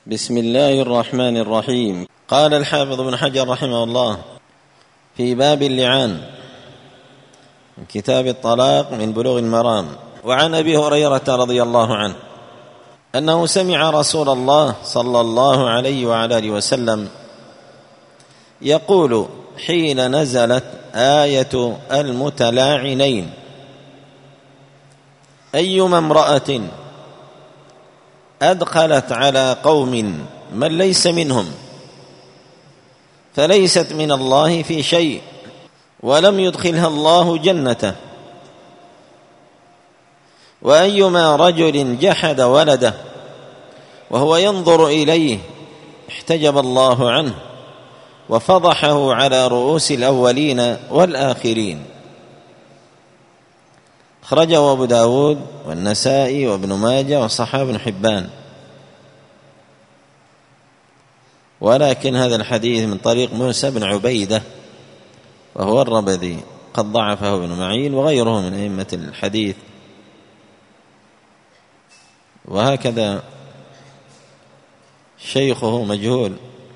بسم الله الرحمن الرحيم. قال الحافظ ابن حجر رحمه الله في باب اللعان من كتاب الطلاق من بلوغ المرام: وعن أبي هريرة رضي الله عنه أنه سمع رسول الله صلى الله عليه وعلى آله وسلم يقول حين نزلت آية المتلاعنين: أيما امرأة أدخلت على قوم من ليس منهم فليست من الله في شيء ولم يدخلها الله جنته، وأيما رجل جحد ولده وهو ينظر إليه احتجب الله عنه وفضحه على رؤوس الأولين والآخرين. أخرجه أبو داود والنسائي وابن ماجه وصححه ابن حبان، ولكن هذا الحديث من طريق موسى بن عبيدة وهو الربذي، قد ضعفه ابن معين وغيره من أئمة الحديث. وهكذا شيخه مجهول،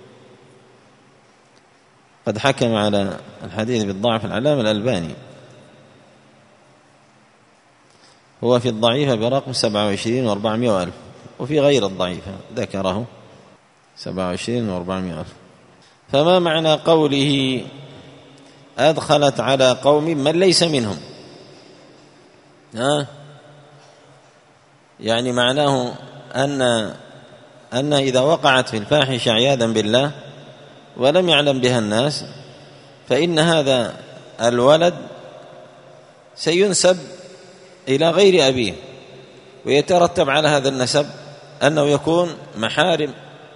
قد حكم على الحديث بالضعف العلامة الألباني، هو في الضعيفة برقم 27 و400 ألف، وفي غير الضعيفة ذكره 27 و400 ألف. فما معنى قوله أدخلت على قوم من ليس منهم؟ يعني معناه أن إذا وقعت في الفاحشة عياذا بالله ولم يعلم بها الناس فإن هذا الولد سينسب إلى غير أبيه، ويترتب على هذا النسب أنه يكون محارم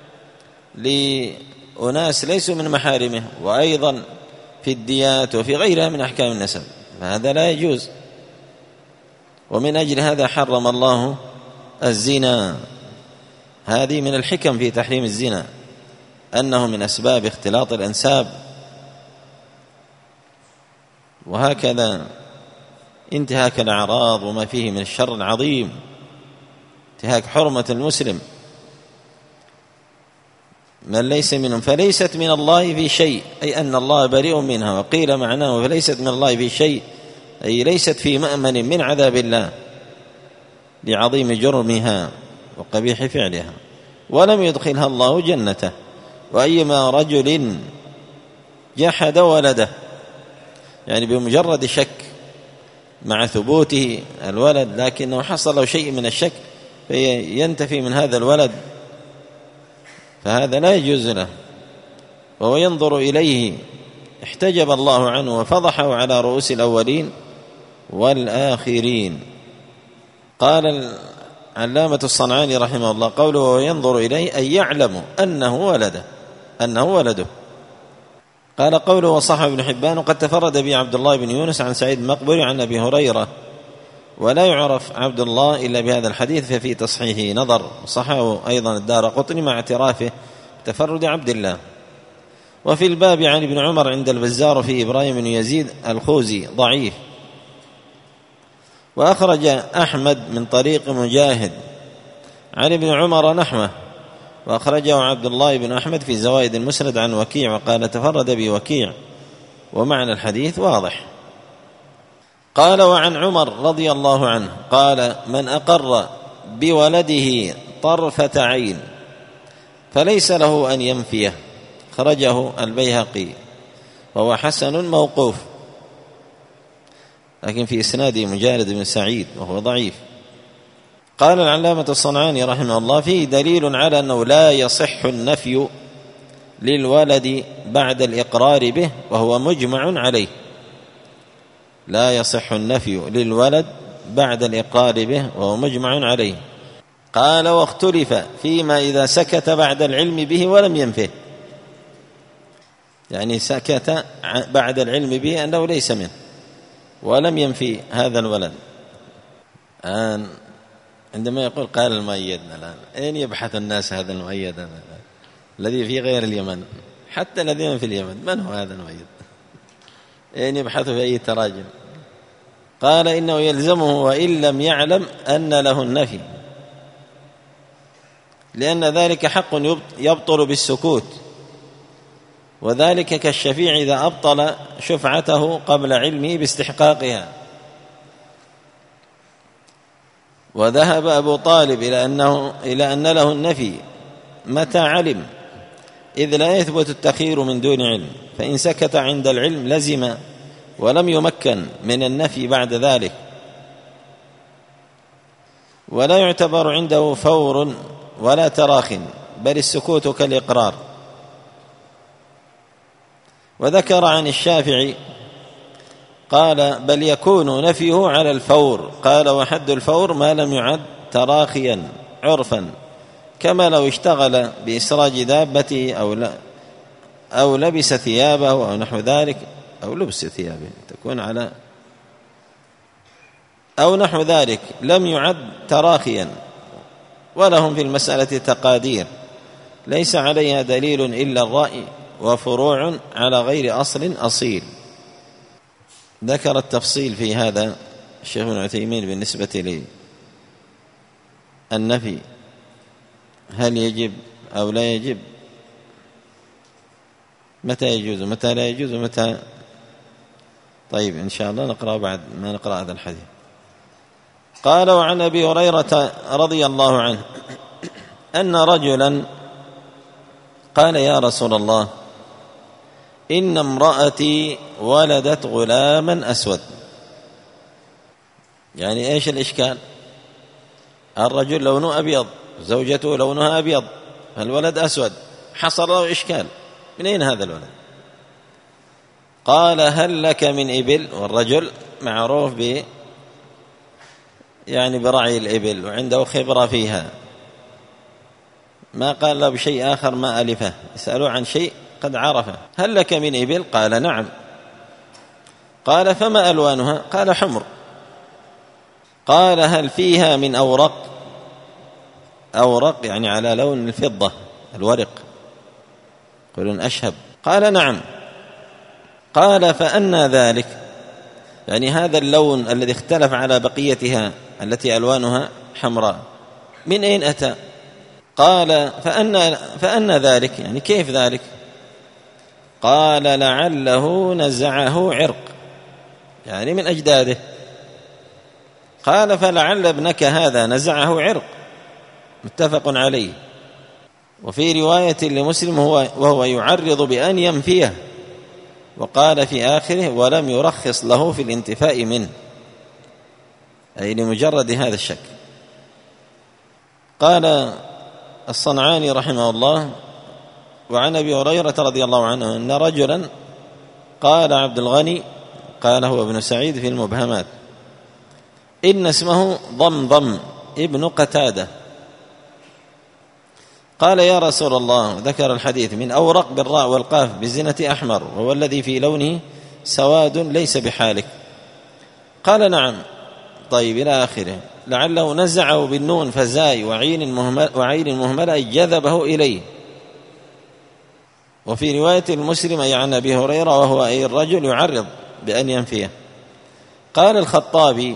لأناس ليسوا من محارمه، وأيضا في الديات وفي غيرها من أحكام النسب، فهذا لا يجوز. ومن أجل هذا حرم الله الزنا. هذه من الحكم في تحريم الزنا، أنه من أسباب اختلاط الأنساب. وهكذا انتهاك الأعراض وما فيه من الشر العظيم، انتهاك حرمة المسلم. من ليس منهم فليست من الله في شيء، أي أن الله بريء منها. وقيل معناه فليست من الله في شيء، أي ليست في مأمن من عذاب الله لعظيم جرمها وقبيح فعلها، ولم يدخلها الله جنته. وأيما رجل جحد ولده، يعني بمجرد شك مع ثبوته الولد لكنه حصل له شيء من الشك فينتفي من هذا الولد، فهذا لا يجوز له. وهو ينظر إليه احتجب الله عنه وفضحه على رؤوس الأولين والآخرين. قال العلامة الصنعاني رحمه الله قوله وهو ينظر إليه أي يعلم أنه ولده. قال قوله وصححه ابن حبان وقد تفرد به عبد الله بن يونس عن سعيد المقبري عن أبي هريرة، ولا يعرف عبد الله إلا بهذا الحديث ففي تصحيحه نظر. صححه أيضا الدارقطني مع اعترافه بتفرد عبد الله. وفي الباب عن ابن عمر عند البزار في إبراهيم بن يزيد الخوزي ضعيف. وأخرج أحمد من طريق مجاهد عن ابن عمر نحوه، وأخرجه عبد الله بن أحمد في زوائد المسند عن وكيع وقال تفرد بوكيع، ومعنى الحديث واضح. قال وعن عمر رضي الله عنه قال من أقر بولده طرفة عين فليس له أن ينفيه. خرجه البيهقي وهو حسن موقوف، لكن في إسناده مجالد بن سعيد وهو ضعيف. قال العلامة الصنعاني رحمه الله فيه دليل على أنه لا يصح النفي للولد بعد الإقرار به وهو مجمع عليه. لا يصح النفي للولد بعد الإقرار به وهو مجمع عليه. قال واختلف فيما إذا سكت بعد العلم به ولم ينفه، يعني سكت بعد العلم به أنه ليس منه ولم ينفي هذا الولد. الآن عندما يقول قال المؤيدنا الآن أين يبحث الناس هذا المؤيد الذي في غير اليمن؟ حتى الذين في اليمن من هو هذا المؤيد؟ أين يبحث في أي تراجم؟ قال إنه يلزمه وإن لم يعلم أن له النفي، لأن ذلك حق يبطل بالسكوت، وذلك كالشفيع إذا أبطل شفعته قبل علمه باستحقاقها. وذهب أبو طالب إلى أن له النفي متى علم، إذ لا يثبت التخيير من دون علم، فإن سكت عند العلم لزم ولم يمكن من النفي بعد ذلك، ولا يعتبر عنده فور ولا تراخ، بل السكوت كالإقرار. وذكر عن الشافعي قال: بل يكون نفيه على الفور. قال: وحد الفور ما لم يعد تراخيا عرفا، كما لو اشتغل بإسراج دابته أو لبس ثيابه أو نحو ذلك، أو لبس ثيابه تكون على أو نحو ذلك، لم يعد تراخيا. ولهم في المسألة تقادير ليس عليها دليل إلا الرأي، وفروع على غير أصل أصيل. ذكر التفصيل في هذا الشيخ ابن عثيمين بالنسبة للنفي، هل يجب أو لا يجب، متى يجوز ومتى لا يجوز ومتى. طيب إن شاء الله نقرأ بعد ما نقرأ هذا الحديث. قال: وعن أبي هريرة رضي الله عنه أن رجلا قال: يا رسول الله، إن امرأتي ولدت غلاما أسود. يعني إيش الإشكال؟ الرجل لونه أبيض، زوجته لونها أبيض، الولد أسود، حصل له إشكال، من أين هذا الولد؟ قال: هل لك من إبل؟ والرجل معروف برعي الإبل وعنده خبرة فيها، ما قال له بشيء آخر ما ألفه، يسألوا عن شيء قد عرفه. هل لك من إبل؟ قال: نعم. قال: فما ألوانها؟ قال: حمر. قال: هل فيها من أورق؟ أورق يعني على لون الفضة، الورق، يقولون أشهب. قال: نعم. قال: فأنى ذلك؟ يعني هذا اللون الذي اختلف على بقيتها التي ألوانها حمراء، من أين أتى؟ قال: فأنى ذلك؟ يعني كيف ذلك؟ قال: لعله نزعه عرق، يعني من أجداده. قال: فلعل ابنك هذا نزعه عرق، متفق عليه. وفي رواية لمسلم وهو يعرض بأن ينفيه، وقال في آخره: ولم يرخص له في الانتفاء منه، أي لمجرد هذا الشك. قال الصنعاني رحمه الله: وعن أبي هريرة رضي الله عنه أن رجلا قال عبد الغني، قال هو ابن سعيد في المبهمات، إن اسمه ضمضم ابن قتادة، قال: يا رسول الله، ذكر الحديث، من أورق بالراء والقاف بزنة أحمر، وهو الذي في لونه سواد ليس بحالك. قال: نعم. طيب إلى آخره. لعله نزعه بالنون فزاي وعين مهملة أي جذبه إليه. وفي رواية المسلم أي عن أبي هريرة وهو أي الرجل يعرض بأن ينفيه. قال الخطابي: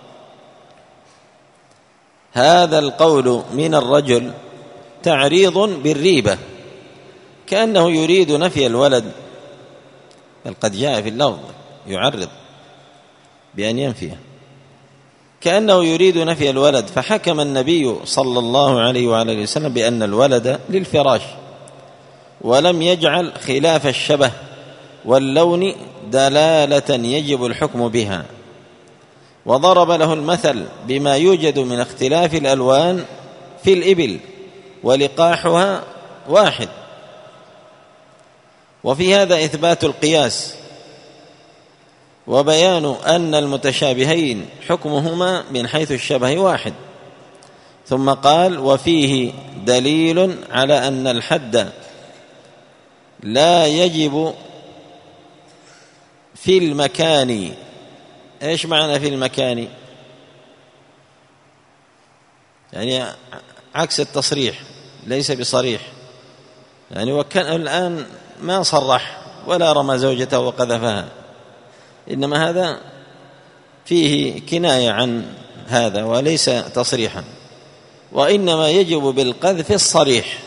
هذا القول من الرجل تعريض بالريبة، كأنه يريد نفي الولد، بل قد جاء في اللفظ يعرض بأن ينفيه، كأنه يريد نفي الولد، فحكم النبي صلى الله عليه وعلى وسلم بأن الولد للفراش، ولم يجعل خلاف الشبه واللون دلالة يجب الحكم بها، وضرب له المثل بما يوجد من اختلاف الألوان في الإبل ولقاحها واحد. وفي هذا إثبات القياس وبيان أن المتشابهين حكمهما من حيث الشبه واحد. ثم قال: وفيه دليل على أن الحد لا يجب في المكان. إيش معنى في المكان؟ يعني عكس التصريح، ليس بصريح، يعني وكان الآن ما صرح ولا رمى زوجته وقذفها، إنما هذا فيه كناية عن هذا وليس تصريحا. وإنما يجب بالقذف الصريح.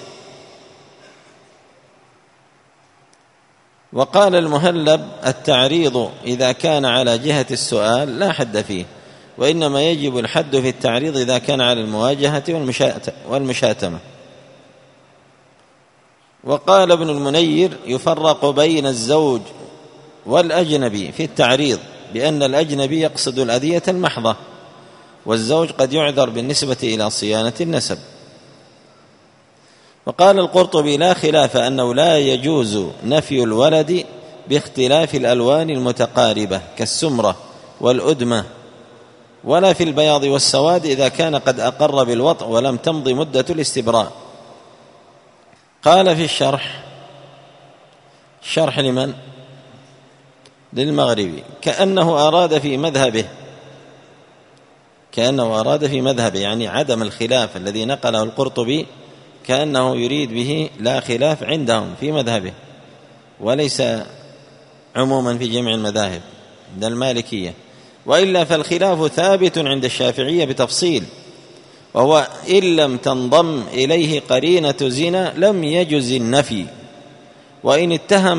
وقال المهلب: التعريض إذا كان على جهة السؤال لا حد فيه، وإنما يجب الحد في التعريض إذا كان على المواجهة والمشاتمة. وقال ابن المنير: يفرق بين الزوج والأجنبي في التعريض بأن الأجنبي يقصد الأذية المحضة، والزوج قد يعذر بالنسبة إلى صيانة النسب. وقال القرطبي: لا خلاف أنه لا يجوز نفي الولد باختلاف الألوان المتقاربة كالسمرة والأدمة، ولا في البياض والسواد إذا كان قد أقر بالوطء ولم تمض مدة الاستبراء. قال في الشرح لمن؟ للمغربي: كأنه أراد في مذهبه يعني عدم الخلاف الذي نقله القرطبي، كأنه يريد به لا خلاف عندهم في مذهبه، وليس عموما في جميع المذاهب عند المالكية. وإلا فالخلاف ثابت عند الشافعية بتفصيل، وهو إن لم تنضم إليه قرينة زنا لم يجز النفي، وإن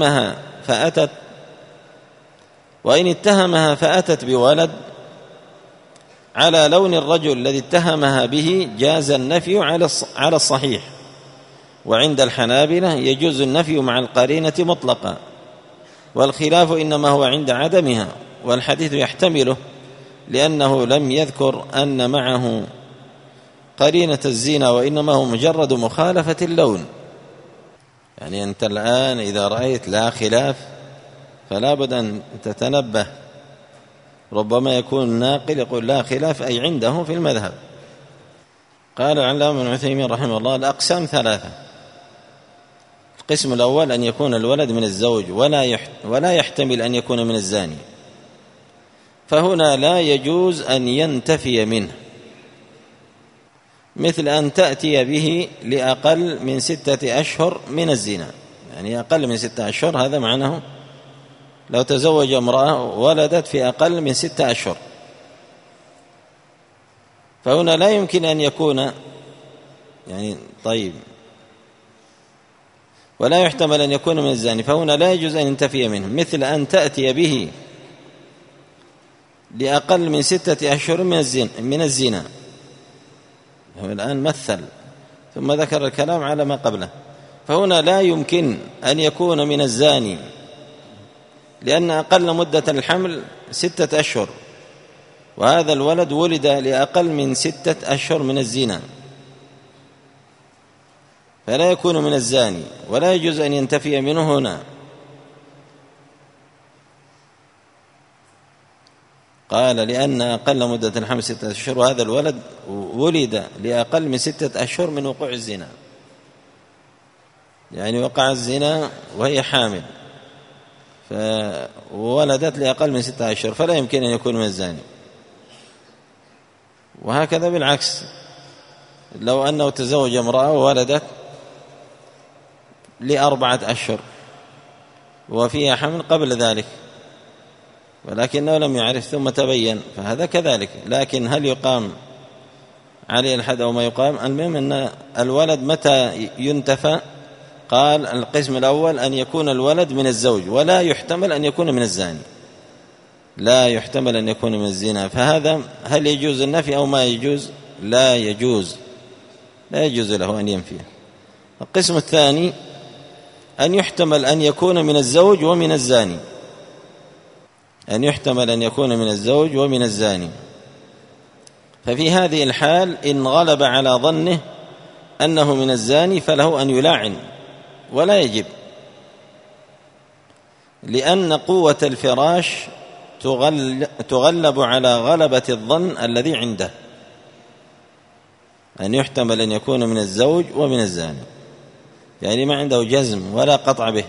اتهمها فأتت بولد على لون الرجل الذي اتهمها به جاز النفي على الصحيح. وعند الحنابلة يجوز النفي مع القرينة مطلقا، والخلاف إنما هو عند عدمها، والحديث يحتمله لأنه لم يذكر أن معه قرينة الزنا، وإنما هو مجرد مخالفة اللون. يعني أنت الآن إذا رأيت لا خلاف فلا بد أن تتنبه، ربما يكون الناقل يقول لا خلاف أي عنده في المذهب. قال العلامة ابن عثيمين رحمه الله: الأقسام ثلاثة. القسم الأول أن يكون الولد من الزوج ولا يحتمل أن يكون من الزاني، فهنا لا يجوز أن ينتفي منه، مثل أن تأتي به لأقل من 6 أشهر من الزنا. يعني أقل من 6 أشهر هذا معناه لو تزوج امرأة ولدت في أقل من 6 أشهر، فهنا لا يمكن أن يكون ولا يحتمل أن يكون من الزاني، فهنا لا يجوز أن ينتفي منه. مثل أن تأتي به لأقل من 6 أشهر من الزنا. هو الآن مثل ثم ذكر الكلام على ما قبله، فهنا لا يمكن أن يكون من الزاني، لأن أقل مدة الحمل 6 أشهر، وهذا الولد ولد لأقل من 6 أشهر من الزنا، فلا يكون من الزاني ولا يجوز أن ينتفي منه هنا. قال: لأن أقل مدة الحمل 6 أشهر، وهذا الولد ولد لأقل من 6 أشهر من وقوع الزنا، يعني وقع الزنا وهي حامل فولدت لأقل من 6 أشهر، فلا يمكن أن يكون من الزاني. وهكذا بالعكس، لو أنه تزوج امرأة وولدت ل4 أشهر وفيها حمل قبل ذلك ولكنه لم يعرف ثم تبين، فهذا كذلك. لكن هل يقام عليه الحد أو ما يقام؟ المهم أن الولد متى ينتفى؟ قال: القسم الأول أن يكون الولد من الزوج ولا يحتمل أن يكون من الزاني، لا يحتمل أن يكون من الزنا، فهذا هل يجوز النفي أو ما يجوز؟ لا يجوز له أن ينفيه. القسم الثاني أن يحتمل أن يكون من الزوج ومن الزاني، ففي هذه الحال إن غلب على ظنه أنه من الزاني فله أن يلاعن ولا يجب، لأن قوة الفراش تغلب على غلبة الظن الذي عنده. أن يحتمل أن يكون من الزوج ومن الزاني، يعني ما عنده جزم ولا قطع به.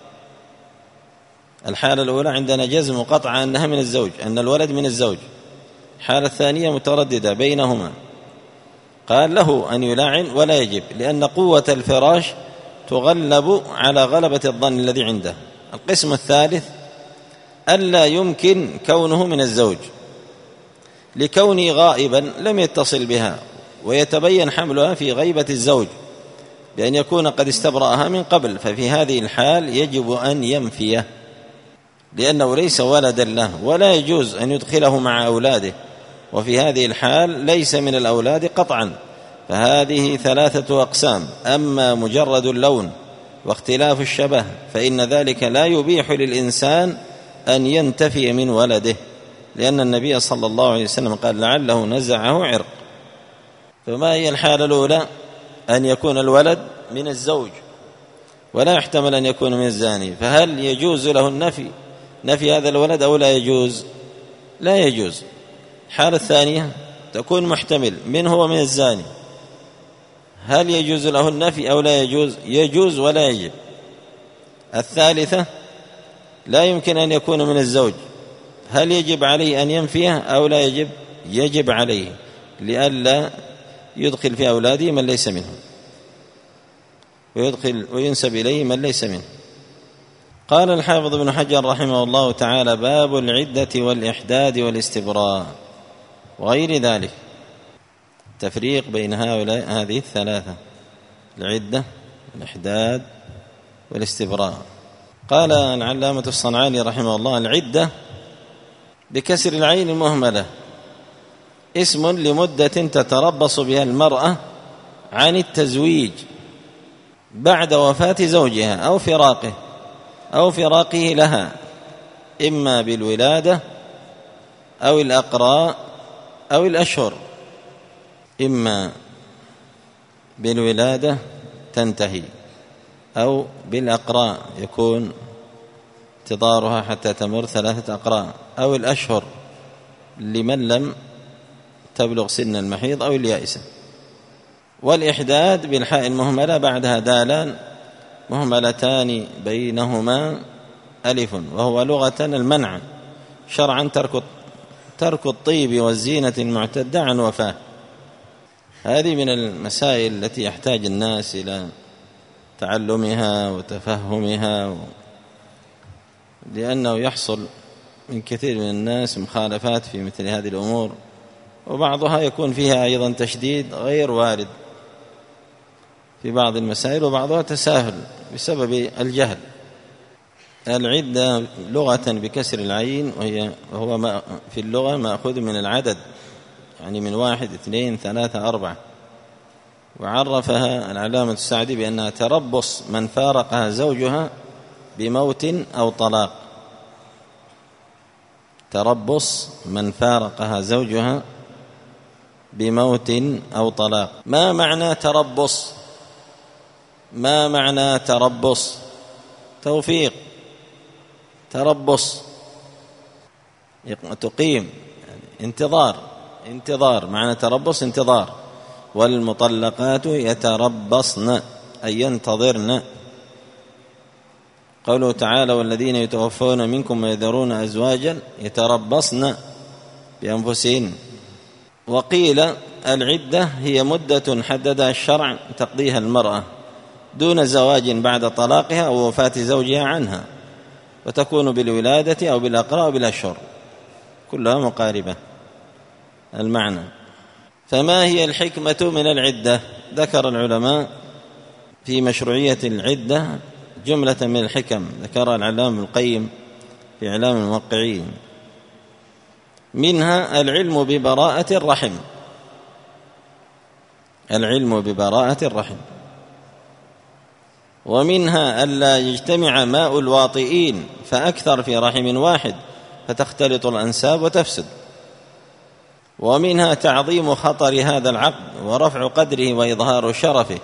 الحالة الأولى عندنا جزم وقطع أنها من الزوج، أن الولد من الزوج. الحالة الثانية مترددة بينهما، قال له أن يلاعن ولا يجب، لأن قوة الفراش تغلب على غلبة الظن الذي عنده. القسم الثالث ألا يمكن كونه من الزوج، لكونه غائبا لم يتصل بها ويتبين حملها في غيبة الزوج بأن يكون قد استبرأها من قبل، ففي هذه الحال يجب أن ينفيه لأنه ليس ولدا له ولا يجوز أن يدخله مع أولاده، وفي هذه الحال ليس من الأولاد قطعا. فهذه ثلاثة أقسام: أما مجرد اللون واختلاف الشبه فإن ذلك لا يبيح للإنسان أن ينتفي من ولده، لأن النبي صلى الله عليه وسلم قال لعله نزعه عرق. فما هي الحالة الأولى؟ أن يكون الولد من الزوج ولا يحتمل أن يكون من الزاني، فهل يجوز له نفي هذا الولد أو لا يجوز؟ لا يجوز. الحالة الثانية تكون محتمل منه ومن الزاني، هل يجوز له النفي أو لا يجوز؟ يجوز ولا يجب. الثالثة لا يمكن أن يكون من الزوج، هل يجب عليه أن ينفيه أو لا يجب؟ يجب عليه لئلا يدخل في أولاده من ليس منه وينسب إليه من ليس منه. قال الحافظ ابن حجر رحمه الله تعالى: باب العدة والإحداد والاستبراء وغير ذلك. التفريق بين هذه الثلاثة: العدة والإحداد والاستبراء. قال العلامة الصنعاني رحمه الله: العدة بكسر العين المهملة اسم لمدة تتربص بها المرأة عن التزويج بعد وفاة زوجها أو فراقه لها، إما بالولادة أو الأقراء أو الأشهر. إما بالولادة تنتهي، أو بالأقراء يكون انتظارها حتى تمر 3 أقراء، أو الأشهر لمن لم تبلغ سن المحيض أو اليائسة. والإحداد بالحاء المهملة بعدها دالان مهملتان بينهما ألف، وهو لغة المنع، شرعا ترك الطيب والزينة المعتدة عن وفاة. هذه من المسائل التي يحتاج الناس إلى تعلمها وتفهمها، لأنه يحصل من كثير من الناس مخالفات في مثل هذه الأمور، وبعضها يكون فيها أيضا تشديد غير وارد في بعض المسائل، وبعضها تساهل بسبب الجهل. العدة لغة بكسر العين، وهو في اللغة مأخوذ من العدد، يعني من 1 2 3 4. وعرفها العلامة السعدي بأنها تربص من فارقها زوجها بموت أو طلاق. تربص من فارقها زوجها بموت أو طلاق. ما معنى تربص؟ ما معنى تربص؟ توفيق. تربص تقيم، يعني انتظار معنى تربص انتظار. والمطلقات يتربصن أي ينتظرن. قوله تعالى: والذين يتوفون منكم ويذرون أزواجا يتربصن بأنفسهن. وقيل العدة هي مدة حددها الشرع تقضيها المرأة دون زواج بعد طلاقها أو وفاة زوجها عنها، وتكون بالولادة أو بالأقراء أو بالأشهر، كلها مقاربة المعنى. فما هي الحكمة من العدة؟ ذكر العلماء في مشروعية العدة جملة من الحكم، ذكرها العلامة ابن القيم في إعلام الموقعين. منها العلم ببراءة الرحم، العلم ببراءة الرحم. ومنها ألا يجتمع ماء الواطئين فأكثر في رحم واحد فتختلط الأنساب وتفسد. ومنها تعظيم خطر هذا العقد ورفع قدره وإظهار شرفه.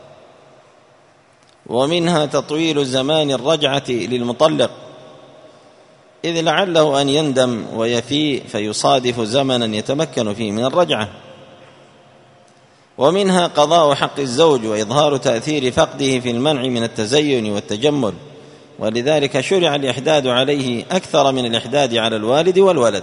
ومنها تطويل زمان الرجعة للمطلق، إذ لعله أن يندم ويفيء فيصادف زمنا يتمكن فيه من الرجعة. ومنها قضاء حق الزوج وإظهار تأثير فقده في المنع من التزين والتجمل، ولذلك شرع الإحداد عليه أكثر من الإحداد على الوالد والولد.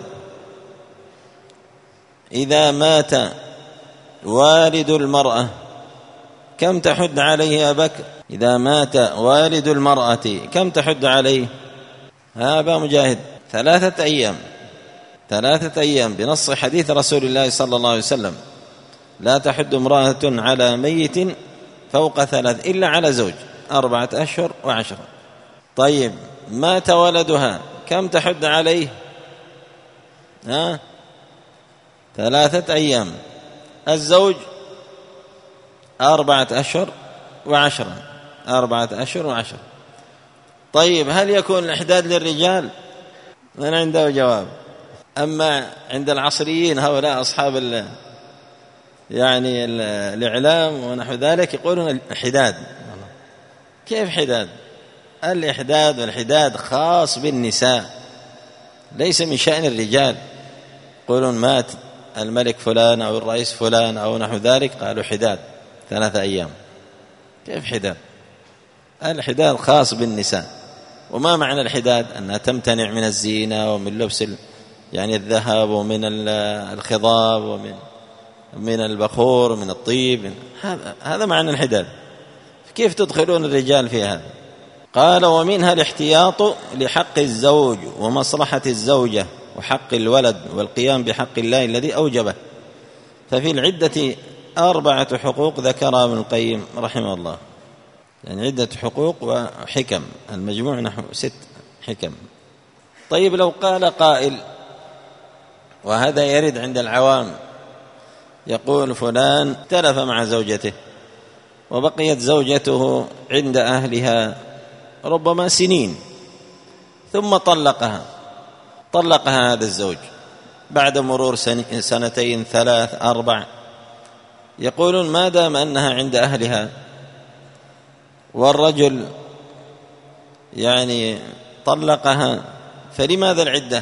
إذا مات والد المرأة كم تحد عليه يا بكر؟ إذا مات والد المرأة كم تحد عليه؟ أبا مجاهد 3 أيام بنص حديث رسول الله صلى الله عليه وسلم. لا تحد امرأة على ميت فوق 3 إلا على زوج 4 أشهر و10. طيب مات ولدها كم تحد عليه؟ 3 أيام. الزوج 4 أشهر و10. 4 أشهر و10. طيب هل يكون الإحداد للرجال؟ من عنده جواب. أما عند العصريين هؤلاء أصحاب الإعلام ونحو ذلك يقولون الحداد. كيف حداد؟ الإحداد والحداد خاص بالنساء ليس من شأن الرجال. يقولون مات الملك فلان أو الرئيس فلان أو نحو ذلك، قالوا حداد 3 أيام. كيف حداد؟ الحداد خاص بالنساء. وما معنى الحداد؟ أنها تمتنع من الزينة ومن لبس الذهب ومن الخضاب ومن البخور ومن الطيب. هذا معنى الحداد. كيف تدخلون الرجال في هذا؟ قال ومنها الاحتياط لحق الزوج ومصلحة الزوجة وحق الولد والقيام بحق الله الذي أوجبه. ففي العدة 4 حقوق ذكرها ابن القيم رحمه الله، عدة حقوق وحكم، المجموع نحو 6 حكم. طيب لو قال قائل، وهذا يرد عند العوام، يقول فلان تلف مع زوجته وبقيت زوجته عند أهلها ربما سنين ثم طلقها هذا الزوج بعد مرور 2 3 4. يقولون ما دام أنها عند أهلها والرجل طلقها فلماذا العدة؟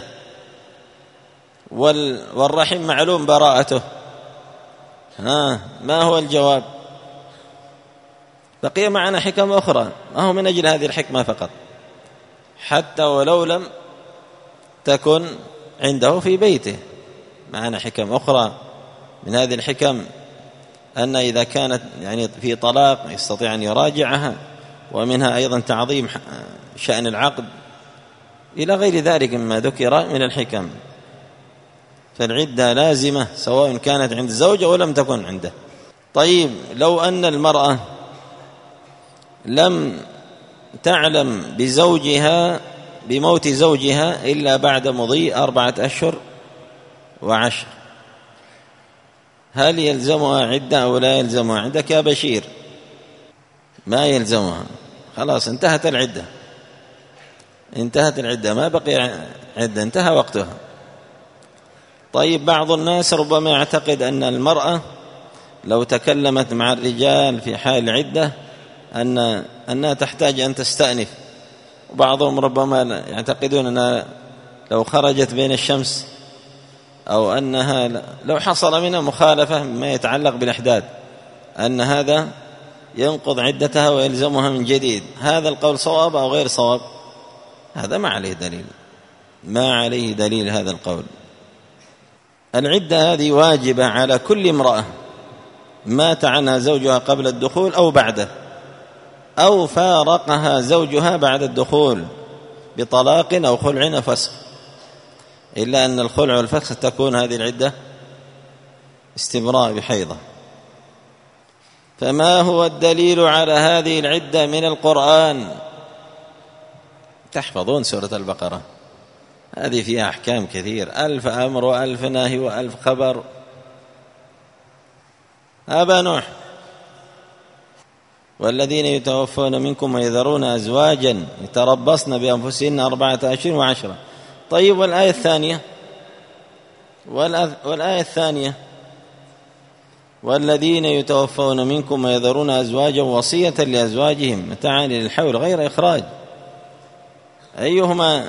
والرحم معلوم براءته. ما هو الجواب؟ بقي معنا حكم أخرى، ما هو من أجل هذه الحكمة فقط، حتى ولو لم تكن عنده في بيته. معنا حكم أخرى من هذه الحكم أن إذا كانت في طلاق يستطيع أن يراجعها، ومنها أيضا تعظيم شأن العقد إلى غير ذلك مما ذكر من الحكم. فالعدة لازمة سواء كانت عند الزوج أو لم تكن عنده. طيب لو أن المرأة لم تعلم بموت زوجها إلا بعد مضي 4 أشهر و10، هل يلزمها عدة أو لا يلزمها عدة؟ كبشير ما يلزمها، خلاص انتهت العدة، ما بقي عدة، انتهى وقتها. طيب بعض الناس ربما يعتقد أن المرأة لو تكلمت مع الرجال في حال العدة أنها تحتاج أن تستأنف. وبعضهم ربما يعتقدون أنها لو خرجت بين الشمس أو أنها لو حصل منها مخالفة ما يتعلق بالإحداد أن هذا ينقض عدتها ويلزمها من جديد. هذا القول صواب أو غير صواب؟ هذا ما عليه دليل هذا القول. العدة هذه واجبة على كل امرأة مات عنها زوجها قبل الدخول أو بعده، أو فارقها زوجها بعد الدخول بطلاق أو خلع أو فسخ، إلا أن الخلع والفسخ تكون هذه العدة استبراء بحيضة. فما هو الدليل على هذه العدة من القرآن؟ تحفظون سورة البقرة، هذه فيها أحكام كثير، 1000 أمر و1000 نهي و1000 خبر. أبا نوح والذين يتوفون منكم ويذرون أزواجا يتربصن بأنفسهن 4 أشهر و10. طيب والآية الثانية والذين يتوفون منكم ويذرون أزواجا وصية لأزواجهم متاعا للحول غير إخراج، أيهما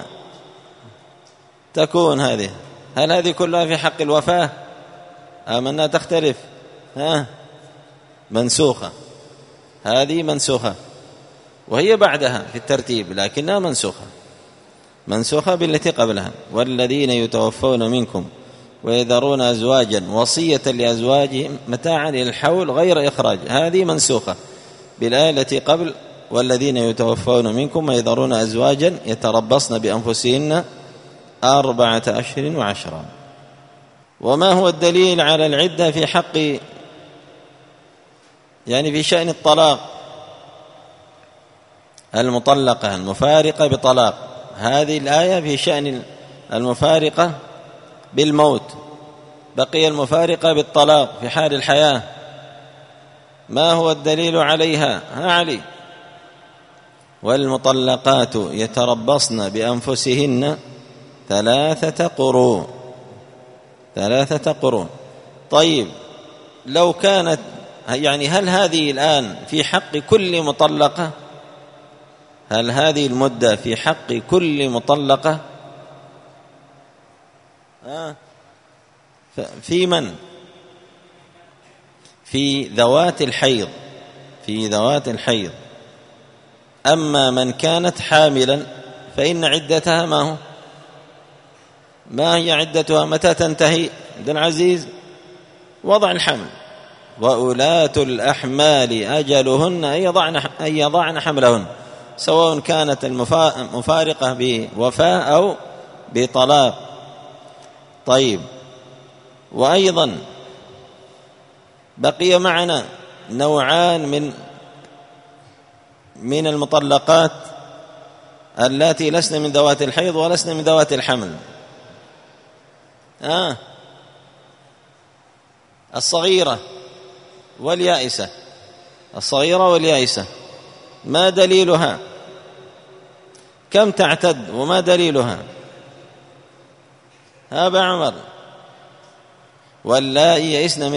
تكون هذه؟ هل هذه كلها في حق الوفاة أم أنها تختلف؟ منسوخة، هذه منسوخة وهي بعدها في الترتيب لكنها منسوخة بالتي قبلها. والذين يتوفون منكم ويذرون أزواجا وصية لأزواجهم متاعا للحول غير إخراج، هذه منسوخة بالآية التي قبل والذين يتوفون منكم ويذرون أزواجا يتربصن بأنفسهن 4 أشهر و10. وما هو الدليل على العدة في حق يعني في شأن الطلاق، المطلقة المفارقة بطلاق، هذه الآية في شأن المفارقة بالموت. بقي المفارقة بالطلاق في حال الحياة، ما هو الدليل عليها؟ ها علي: والمطلقات يتربصن بأنفسهن 3 قروء. 3 قروء. طيب، لو كانت يعني هل هذه الآن في حق كل مطلقة؟ هل هذه المدة في حق كل مطلقة؟ في من؟ في ذوات الحيض، في ذوات الحيض. أما من كانت حاملا فإن عدتها ما هي عدتها؟ متى تنتهي عبد العزيز؟ وضع الحمل. وأولاة الأحمال أجلهن أن يضعن حملهن، سواء كانت المفارقة بوفاة أو بطلاق. طيب، وأيضا بقي معنا نوعان من المطلقات اللاتي لسن من ذوات الحيض ولسن من ذوات الحمل. الصغيرة واليائسة. الصغيرة واليائسة، ما دليلها؟ كم تعتد وما دليلها؟ أبا عمر: واللائي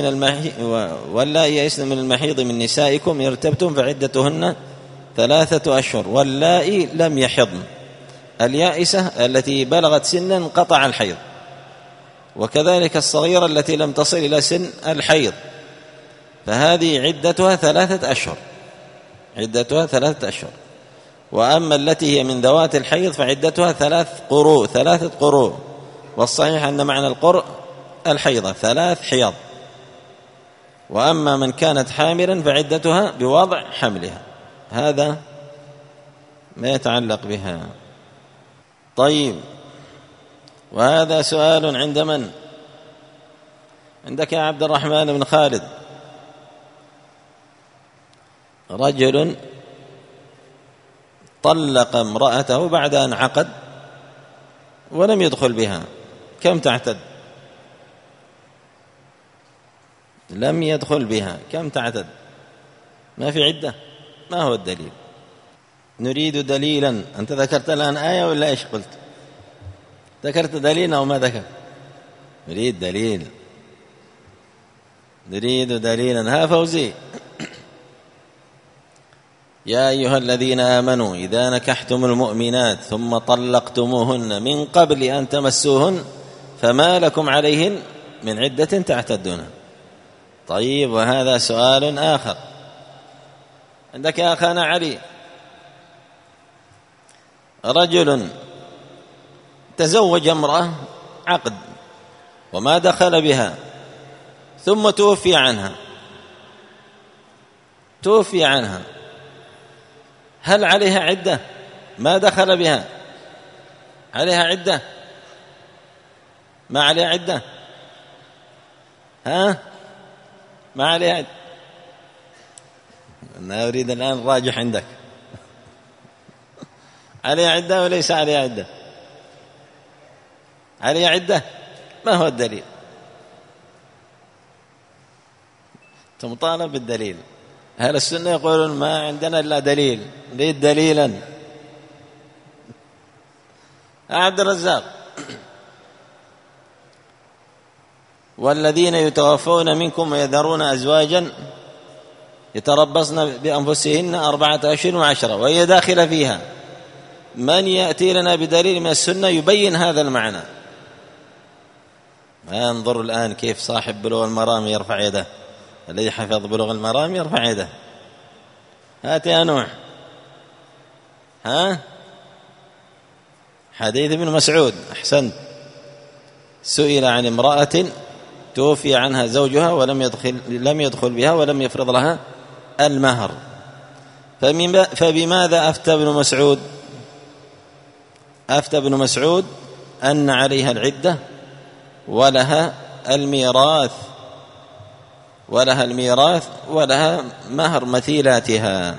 يئسن من المحيض من نسائكم إن ارتبتم فعدتهن 3 أشهر واللائي لم يحضن. اليائسة التي بلغت سنا انقطع الحيض، وكذلك الصغيرة التي لم تصل إلى سن الحيض، فهذه عدتها 3 أشهر. عدتها 3 أشهر. وأما التي هي من ذوات الحيض فعدتها 3 قروء. والصحيح أن معنى القرء الحيضة 3 حيض. وأما من كانت حاملا فعدتها بوضع حملها. هذا ما يتعلق بها. طيب، وهذا سؤال عند من؟ عندك يا عبد الرحمن بن خالد. رجل طلق امرأته بعد أن عقد ولم يدخل بها، كم تعتد؟ لم يدخل بها، كم تعتد؟ ما في عدة. ما هو الدليل؟ نريد دليلا. أنت ذكرت الآن آية ولا إيش قلت؟ ذكرت دليلا أو ما ذكر؟ نريد دليل، نريد دليلا. ها فوزي: يا أيها الذين آمنوا إذا نكحتم المؤمنات ثم طلقتموهن من قبل أن تمسوهن فما لكم عليهن من عدة تعتدونها. طيب، وهذا سؤال آخر. عندك يا أخانا علي: رجل تزوج امرأة عقد وما دخل بها ثم توفي عنها، هل عليها عدة؟ ما دخل بها، عليها عدة؟ ما عليها عدة؟ ما عليها عدة؟ أنا أريد الآن الراجح عندك. عليها عدة وليس عليها عدة؟ عليها عدة. ما هو الدليل؟ أنت مطالب بالدليل. أهل السنة يقولون ما عندنا إلا دليل، نريد دليلا. عبد الرزاق: والذين يتوفون منكم ويذرون أزواجا يتربصن بأنفسهن 4 أشهر و10، وهي داخلة فيها. من يأتي لنا بدليل من السنة يبين هذا المعنى؟ انظروا الآن كيف صاحب بلوغ المرام يرفع يده، الذي حفظ بلوغ المرام يرفع يده. هات يا نوح. حديث ابن مسعود. أحسنت. سئل عن امرأة توفي عنها زوجها لم يدخل بها ولم يفرض لها المهر، فبماذا أفتى ابن مسعود؟ أفتى ابن مسعود أن عليها العدة ولها الميراث. ولها الميراث ولها مهر مثيلاتها،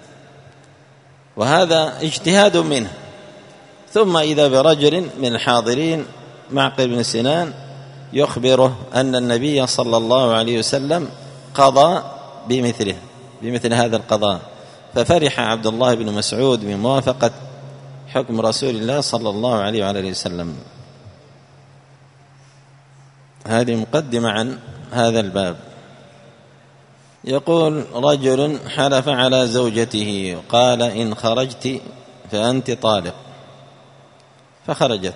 وهذا اجتهاد منه. ثم إذا برجل من الحاضرين معقل بن سنان يخبره أن النبي صلى الله عليه وسلم قضى بمثل هذا القضاء، ففرح عبد الله بن مسعود بموافقة حكم رسول الله صلى الله عليه وعلى وسلم. هذه مقدمة عن هذا الباب. يقول: رجل حلف على زوجته قال: إن خرجت فأنت طالق، فخرجت،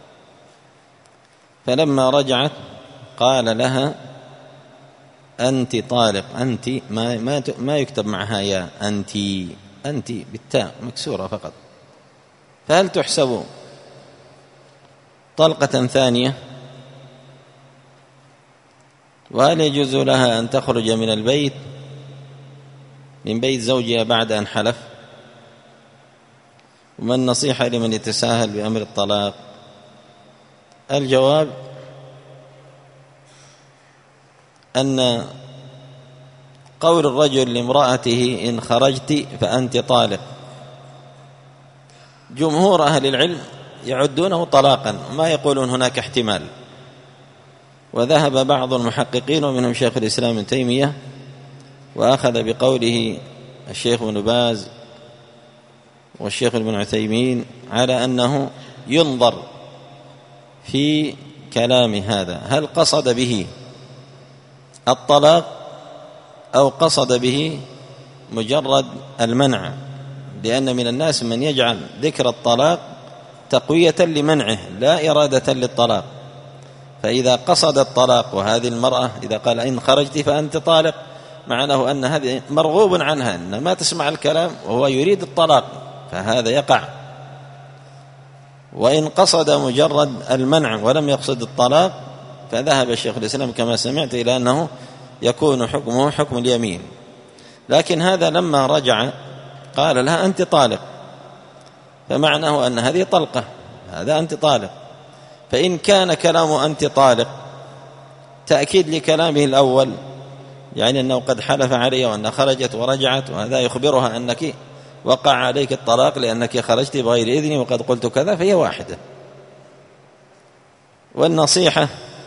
فلما رجعت قال لها: أنت طالق. أنت ما يكتب معها يا، أنت بالتاء مكسورة فقط، فهل تحسب طلقة ثانية؟ وهل يجوز لها أن تخرج من بيت زوجها بعد أن حلف؟ وما النصيحة لمن يتساهل بأمر الطلاق؟ الجواب أن قول الرجل لامرأته إن خرجت فأنت طالق جمهور أهل العلم يعدونه طلاقا، ما يقولون هناك احتمال. وذهب بعض المحققين ومنهم شيخ الإسلام ابن تيمية، وأخذ بقوله الشيخ ابن باز والشيخ ابن عثيمين على أنه ينظر في كلام هذا، هل قصد به الطلاق أو قصد به مجرد المنع، لأن من الناس من يجعل ذكر الطلاق تقوية لمنعه لا إرادة للطلاق. فإذا قصد الطلاق وهذه المرأة إذا قال إن خرجت فأنت طالق، معناه أن هذه مرغوب عنها، أن ما تسمع الكلام وهو يريد الطلاق، فهذا يقع. وإن قصد مجرد المنع ولم يقصد الطلاق فذهب الشيخ الإسلام كما سمعت إلى أنه يكون حكمه حكم اليمين. لكن هذا لما رجع قال لها أنت طالق، فمعناه أن هذه طلقة، هذا أنت طالق. فإن كان كلامه أنت طالق تأكيد لكلامه الأول، يعني أنه قد حلف علي وأنها خرجت ورجعت، وهذا يخبرها أنك وقع عليك الطلاق لأنك خرجت بغير إذني وقد قلت كذا، فهي واحدة. والنصيحة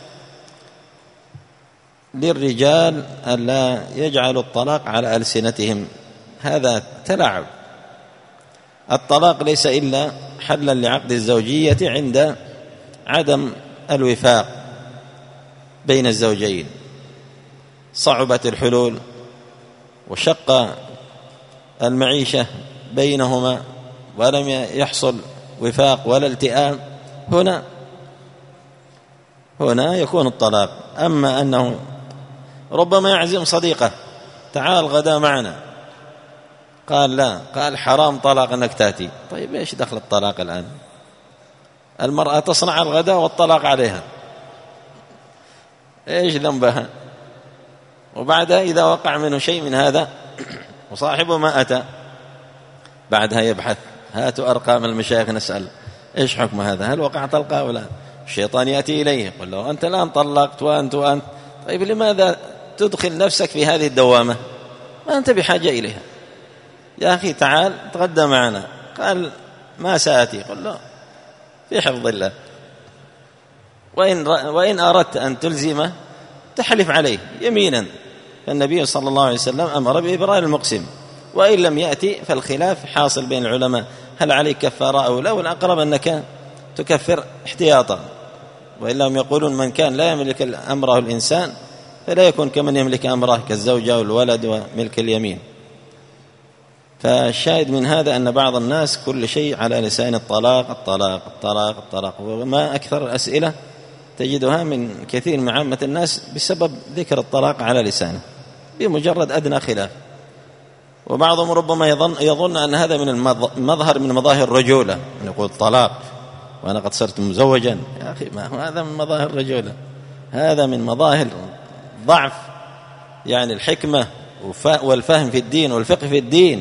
للرجال ألا يجعلوا الطلاق على ألسنتهم، هذا تلعب. الطلاق ليس إلا حلا لعقد الزوجية عند عدم الوفاق بين الزوجين، صعبت الحلول وشق المعيشة بينهما ولم يحصل وفاق ولا التئام، هنا يكون الطلاق. أما أنه ربما يعزم صديقه تعال غدا معنا، قال لا، قال حرام طلاق أنك تأتي، طيب إيش دخل الطلاق الآن؟ المرأة تصنع الغداء والطلاق عليها، إيش ذنبها؟ وبعدها إذا وقع منه شيء من هذا وصاحبه ما أتى، بعدها يبحث، هاتوا أرقام المشايخ نسأل إيش حكم هذا، هل وقع طلقة ولا؟ الشيطان يأتي إليه يقول له أنت الآن طلقت وأنت طيب لماذا تدخل نفسك في هذه الدوامة؟ ما أنت بحاجة إليها، يا أخي تعال تغدى معنا، قال ما سآتي، قل له في حفظ الله. وإن أردت أن تلزمه تحلف عليه يمينا، فالنبي صلى الله عليه وسلم أمر بإبرار المقسم. وإن لم يأتي فالخلاف حاصل بين العلماء هل عليك كفارة أو لا، والأقرب أنك تكفر احتياطا. وإلا هم يقولون من كان لا يملك أمره الإنسان فلا يكون كمن يملك أمره كالزوجة والولد وملك اليمين. فالشاهد من هذا أن بعض الناس كل شيء على لسان الطلاق الطلاق الطلاق الطلاق، وما أكثر الأسئلة تجدها من كثير من عامة الناس بسبب ذكر الطلاق على لسانه بمجرد أدنى خلاف. وبعضهم ربما يظن أن هذا من المظهر من مظاهر الرجولة، يقول طلاق وأنا قد صرت مزوجا، يا أخي ما هو هذا من مظاهر الرجولة، هذا من مظاهر ضعف يعني الحكمة والفهم في الدين والفقه في الدين.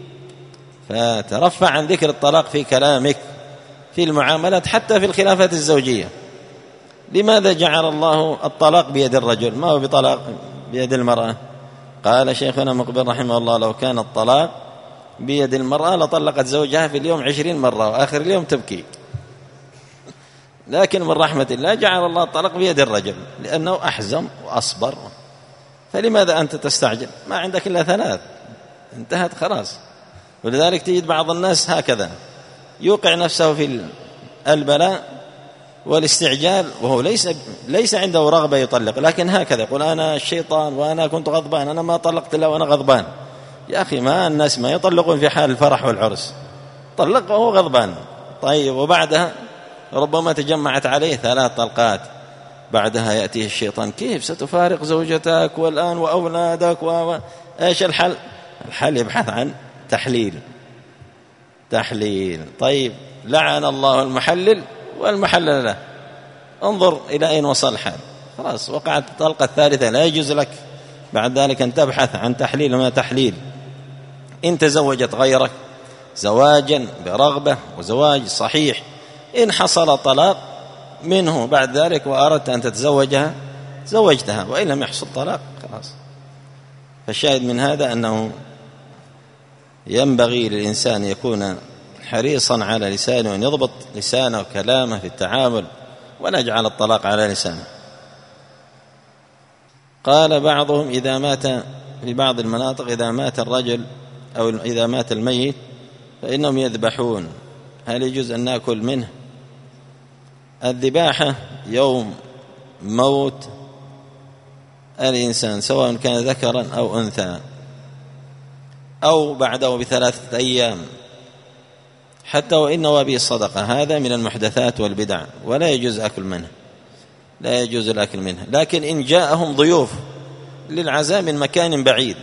فترفع عن ذكر الطلاق في كلامك في المعاملات حتى في الخلافات الزوجية. لماذا جعل الله الطلاق بيد الرجل؟ ما هو بيد المرأة؟ قال شيخنا مقبل رحمه الله: لو كان الطلاق بيد المرأة لطلقت زوجها في اليوم 20 مرة وآخر اليوم تبكي، لكن من رحمة الله جعل الله الطلاق بيد الرجل لأنه أحزم وأصبر. فلماذا أنت تستعجل؟ ما عندك إلا 3، انتهت خلاص. ولذلك تجد بعض الناس هكذا يوقع نفسه في البلاء والاستعجال وهو ليس عنده رغبة يطلق، لكن هكذا يقول: أنا الشيطان وأنا كنت غضبان، أنا ما طلقت إلا وأنا غضبان. يا أخي، ما الناس ما يطلقون في حال الفرح والعرس، طلق وهو غضبان. طيب، وبعدها ربما تجمعت عليه 3 طلقات، بعدها يأتيه الشيطان: كيف ستفارق زوجتك والآن وأولادك إيش الحل؟ الحل يبحث عن تحليل. طيب، لعن الله المحلل والمحلل له. انظر إلى أين وصل الحال، خلاص وقعت الطلقة الثالثة، لا يجوز لك بعد ذلك أن تبحث عن تحليل وما تحليل. إن تزوجت غيرك زواجا برغبة وزواج صحيح، إن حصل طلاق منه بعد ذلك وأردت أن تتزوجها زوجتها، وإن لم يحصل طلاق خلاص. فالشاهد من هذا أنه ينبغي للإنسان يكون حريصا على لسانه وأن يضبط لسانه وكلامه في التعامل، ولا يجعل الطلاق على لسانه. قال بعضهم: إذا مات في بعض المناطق إذا مات الرجل أو إذا مات الميت فإنهم يذبحون، هل يجوز أن نأكل منه؟ الذباحة يوم موت الإنسان سواء كان ذكرا أو أنثى أو بعده ب3 أيام، حتى وإن نوى الصدقة، هذا من المحدثات والبدع ولا يجوز أكل منه، لا يجوز الأكل منه. لكن إن جاءهم ضيوف للعزاء من مكان بعيد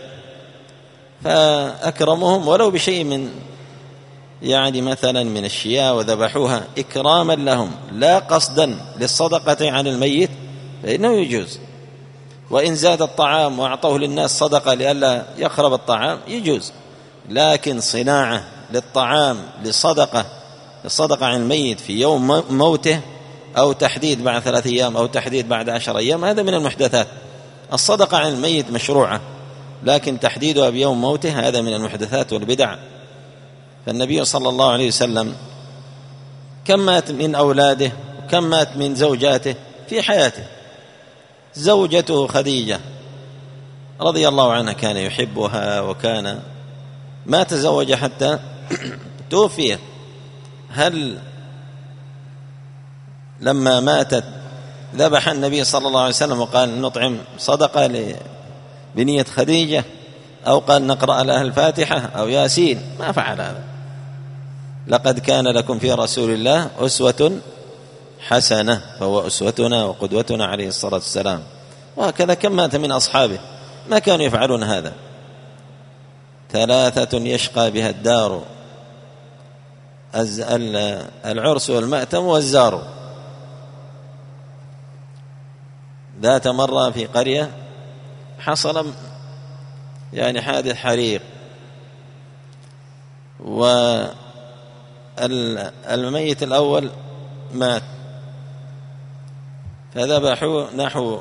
فأكرمهم ولو بشيء من مثلا من الشياء وذبحوها إكراما لهم لا قصدا للصدقة عن الميت فإنه يجوز. وإن زاد الطعام وأعطوه للناس صدقة لئلا يخرب الطعام يجوز، لكن صناعة للطعام للصدقة عن الميت في يوم موته أو تحديد بعد 3 أيام أو تحديد بعد 10 أيام، هذا من المحدثات. الصدقة عن الميت مشروعة، لكن تحديدها بيوم موته هذا من المحدثات والبدع. فالنبي صلى الله عليه وسلم كم مات من أولاده وكم مات من زوجاته في حياته. زوجته خديجة رضي الله عنها كان يحبها وكان ما تزوج حتى توفي. هل لما ماتت ذبح النبي صلى الله عليه وسلم وقال نطعم صدقة بنية خديجة، أو قال نقرأ لها الفاتحة أو ياسين؟ ما فعل هذا. لقد كان لكم في رسول الله أسوة حسنة، فهو أسوتنا وقدوتنا عليه الصلاة والسلام. وهكذا كم مات من أصحابه ما كانوا يفعلون هذا. 3 يشقى بها الدار، العرس والمأتم والزار. ذات مرة في قرية حصل حادث حريق، والميت الأول مات، فذبحوا نحو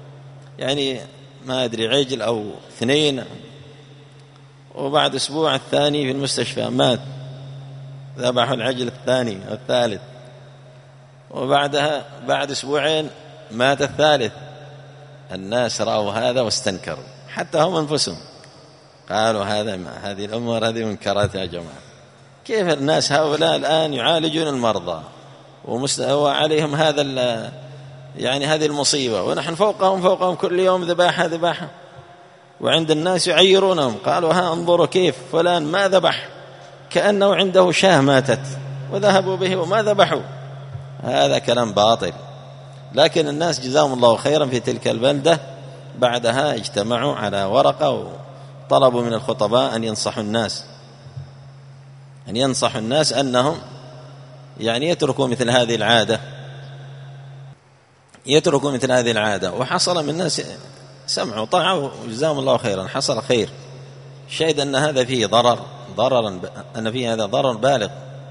ما أدري عجل أو 2، وبعد أسبوع الثاني في المستشفى مات، ذبحوا العجل الثاني أو الثالث، وبعدها بعد أسبوعين مات الثالث. الناس رأوا هذا واستنكروا، حتى هم أنفسهم قالوا هذه الأمور هذه منكرات يا جماعة. كيف الناس هؤلاء الآن يعالجون المرضى وعليهم هذا هذه المصيبة، ونحن فوقهم كل يوم ذباحة، وعند الناس يعيرونهم. قالوا انظروا كيف فلان ما ذبح، كأنه عنده شاة ماتت وذهبوا به وما ذبحوا. هذا كلام باطل. لكن الناس جزاهم الله خيرا في تلك البلدة بعدها اجتمعوا على ورقة وطلبوا من الخطباء أن ينصحوا الناس أنهم يتركوا مثل هذه العادة. وحصل من الناس سمعوا طاعوا جزاهم الله خيرا، حصل خير. شاهد أن هذا فيه أن فيه هذا ضرر بالغ.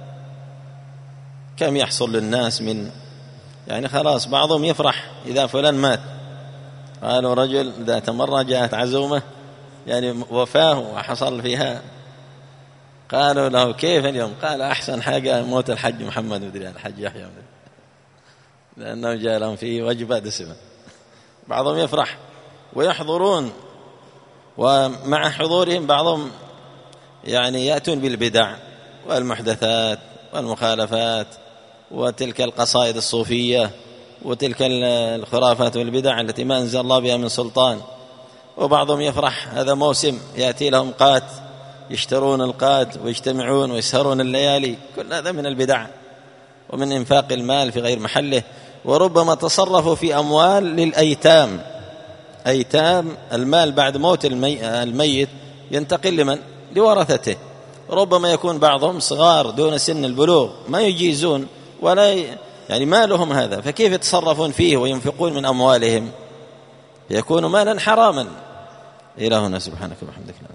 كم يحصل للناس من خلاص بعضهم يفرح إذا فلان مات، قالوا رجل ذات مرة جاءت عزومة يعني وفاة وحصل فيها، قالوا له كيف اليوم؟ قال أحسن حاجة موت الحج محمد مدري الحج يحيى مدري، لأنه جاء لهم فيه وجبة دسمة. بعضهم يفرح ويحضرون، ومع حضورهم بعضهم يعني يأتون بالبدع والمحدثات والمخالفات وتلك القصائد الصوفية وتلك الخرافات والبدع التي ما أنزل الله بها من سلطان. وبعضهم يفرح هذا موسم يأتي لهم قات، يشترون القات ويجتمعون ويسهرون الليالي، كل هذا من البدع ومن إنفاق المال في غير محله. وربما تصرفوا في أموال للأيتام، أيتام المال بعد موت الميت ينتقل لمن؟ لورثته. ربما يكون بعضهم صغار دون سن البلوغ ما يجيزون ولا يعني مالهم هذا، فكيف يتصرفون فيه وينفقون من أموالهم؟ يكون مالا حراما. إلهنا سبحانك وبحمدك.